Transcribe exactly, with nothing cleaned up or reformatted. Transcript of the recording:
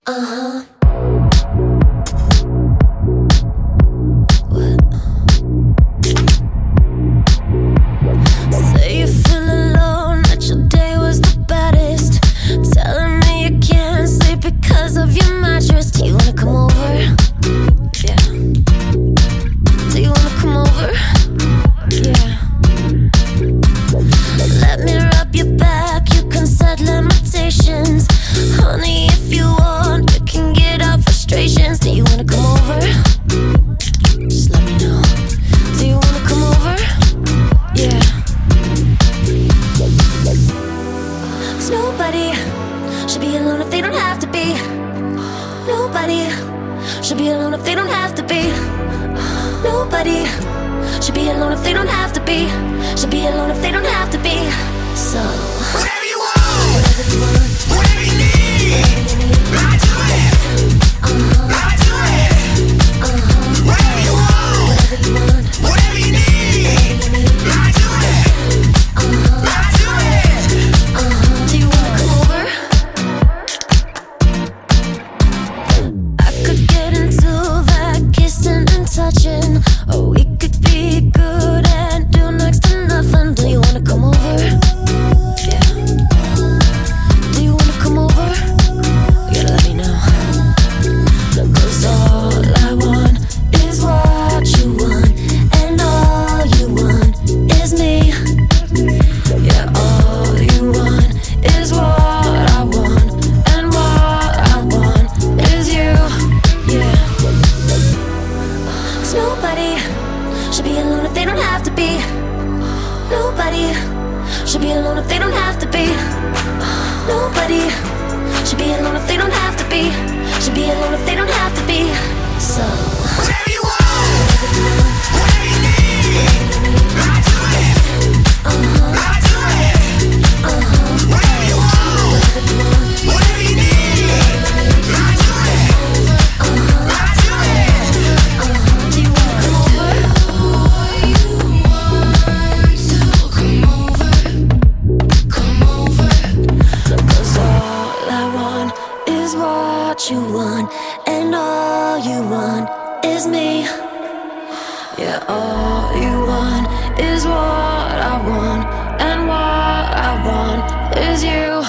Uh-huh. Say you feel alone, that your day was the baddest. Telling me you can't sleep because of your mattress. Do you wanna come over? Yeah. Do you wanna come over? Yeah. Let me rub your back, you can set limitations. Honey, if you want, you can get out frustrations. Do you wanna come over? Just let me know. Do you wanna come over? Yeah. Cause nobody should be alone if they don't have to be. Nobody should be alone if they don't have to be. Nobody should be alone if they don't have to be. Should be alone if they don't have to be. So whatever you want, whatever you want, whatever you need, I do it. Uh-huh. I do it. Uh-huh. Whatever you want, Whatever you want, whatever you need, I do it. uh-huh. I do it. Uh-huh. Do you wanna come over? I could get into that kissing and touching, or we could be good and do next to nothing. Do you wanna come over? Yeah. Do you wanna come over? You gotta let me know. Cause all I want is what you want, and all you want is me. Yeah, all you want is what I want, and what I want is you. Yeah. Cause nobody should be alone if they don't have to be. Nobody should be alone if they don't have to be. Nobody should be alone if they don't have to be. Should be alone if they don't have to be. So Whatever you want, whatever you need, I do it. uh-huh, I do it. uh-huh. Whatever you want, whatever you need, I do it. I do it. Do you wanna come over? Cause all I want is what you want, and all you want is me. Yeah, all you want is what I want, and what I want is you.